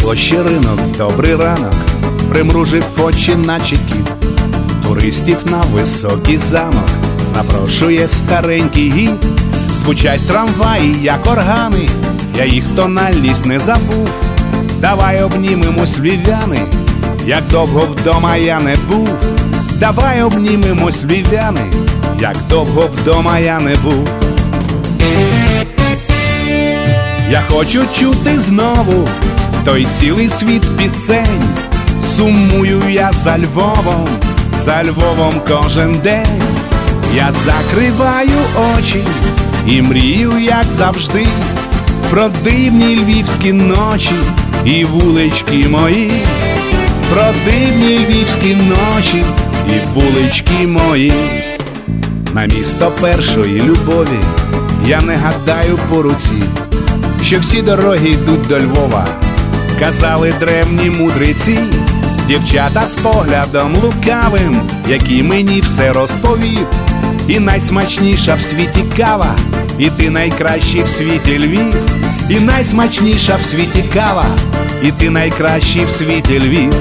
площі ринок, добрий ранок, примружив очі, наче кіт. Туристів на високий замок запрошує старенький гід. Звучать трамваї, як органи, я їх тональність не забув. Давай обнімемось, львів'яни, як довго вдома я не був. Давай обнімемось, львів'яни, як довго вдома я не був. Я хочу чути знову той цілий світ пісень. Сумую я за Львовом кожен день. Я закриваю очі і мрію, як завжди, про дивні львівські ночі і вулички мої. Про дивні львівські ночі і вулички мої. На місто першої любові я не гадаю по руці, що всі дороги йдуть до Львова, казали древні мудреці. Дівчата з поглядом лукавим, який мені все розповів. І найсмачніша в світі кава, і ти найкращий в світі Львів. І найсмачніша в світі кава, і ти найкращий в світі Львів.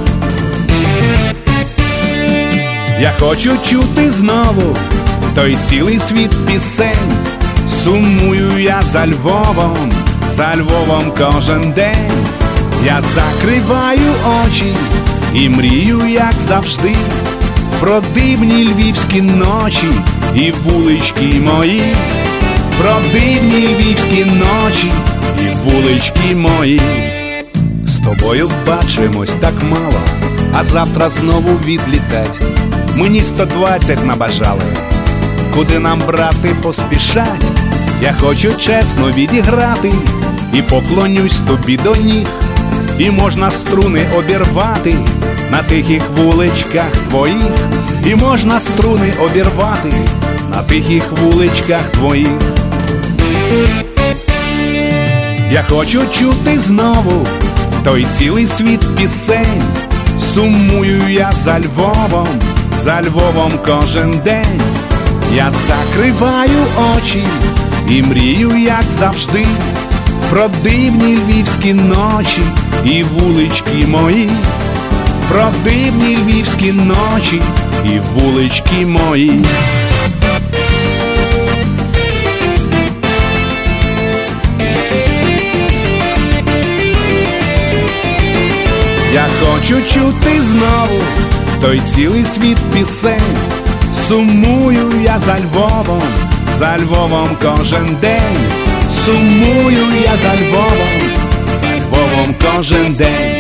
Я хочу чути знову той цілий світ пісень. Сумую я за Львовом кожен день. Я закриваю очі і мрію, як завжди, про дивні львівські ночі і вулички мої. Про дивні львівські ночі і вулички мої. З тобою бачимось так мало, а завтра знову відлітать. Мені 120 набажали, куди нам, брати, поспішать. Я хочу чесно відіграти і поклонюсь тобі до ніг. І можна струни обірвати на тихих вуличках твоїх. І можна струни обірвати на тихих вуличках твоїх. Я хочу чути знову той цілий світ пісень. Сумую я за Львовом кожен день. Я закриваю очі і мрію, як завжди, про дивні львівські ночі і вулички мої. Про дивні львівські ночі і вулички мої. Я хочу чути знову той цілий світ пісень. Сумую я за Львовом кожен день. Сумую я за Львовом кожен день.